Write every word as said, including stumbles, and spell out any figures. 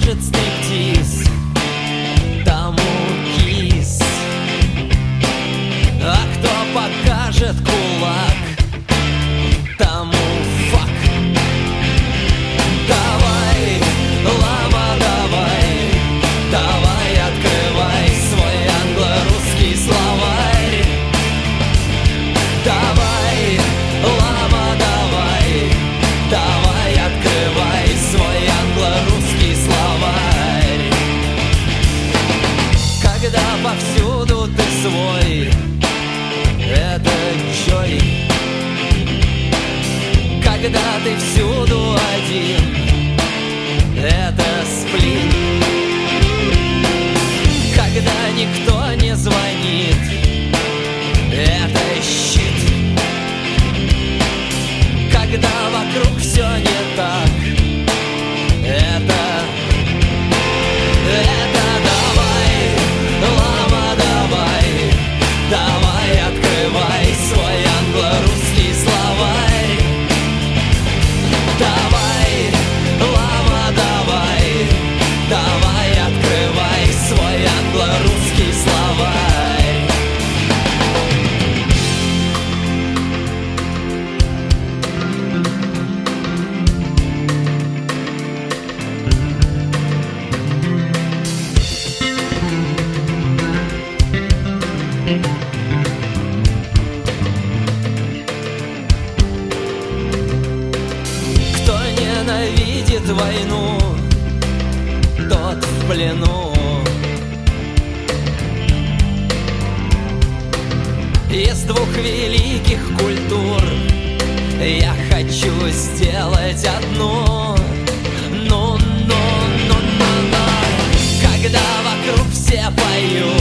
покажет стриптиз, тому кис. А кто покажет кулак, тому фак. Давай, лама, давай, давай, открывай свой англо-русский словарь. Давай, лама, давай, давай, открывай свой англо-русский словарь. Когда повсюду ты свой, это Джой. Когда ты всюду один, это сплин. Когда никто не звонит, это щит. Когда вокруг все не так, это Это давай, лама, давай, давай, открывай свой англо-русский словарь. Давай, лама, давай, давай, открывай свой англо-русский словарь. Кто ненавидит войну, тот в плену. Из двух великих культур я хочу сделать одну. Ну, ну, ну, ну, ну. Когда вокруг все поют,